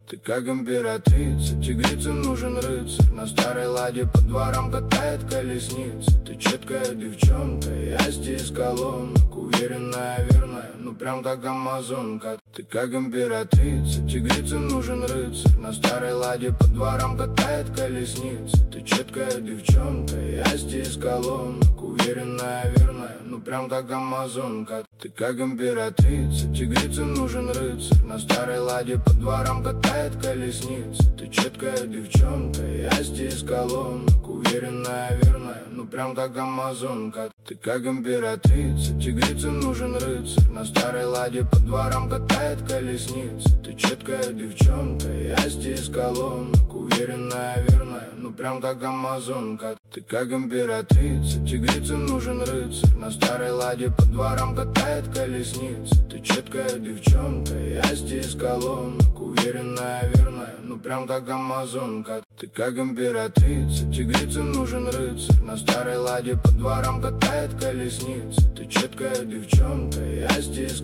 Ты как императрица, тигрице нужен рыцарь. На старой ладе по дворам катает колесница. Ты четкая девчонка, я здесь колонок. Уверенная, верная, ну прям как амазонка. Ты как императрица, тигрице нужен рыцарь. На старой ладе по дворам катает колесница. Ты четкая девчонка, я здесь колонок. Уверенная, верная, ну прям как амазонка. Ты как императрица, тигрице нужен рыцарь. На старой ладе по дворам катает колесница. Ты четкая девчонка, я здесь колонок. Уверенная, верная, ну прям как амазонка. Ты как императрица, тигрице нужен рыцарь. На старой ладе по дворам катает колесница. Ты четкая девчонка, я здесь колонок. Уверенная, верная, ну прям как амазонка. Ты как императрица, тигрице нужен рыцарь. На старой ладе по дворам катает колесница. Ты четкая девчонка, я здесь колонок. Уверенная, верная, ну прям как амазонка. Ты как императрица, тигрице нужен рыцарь. На старой ладе по дворам катает колесница. Ты четкая девчонка, я здесь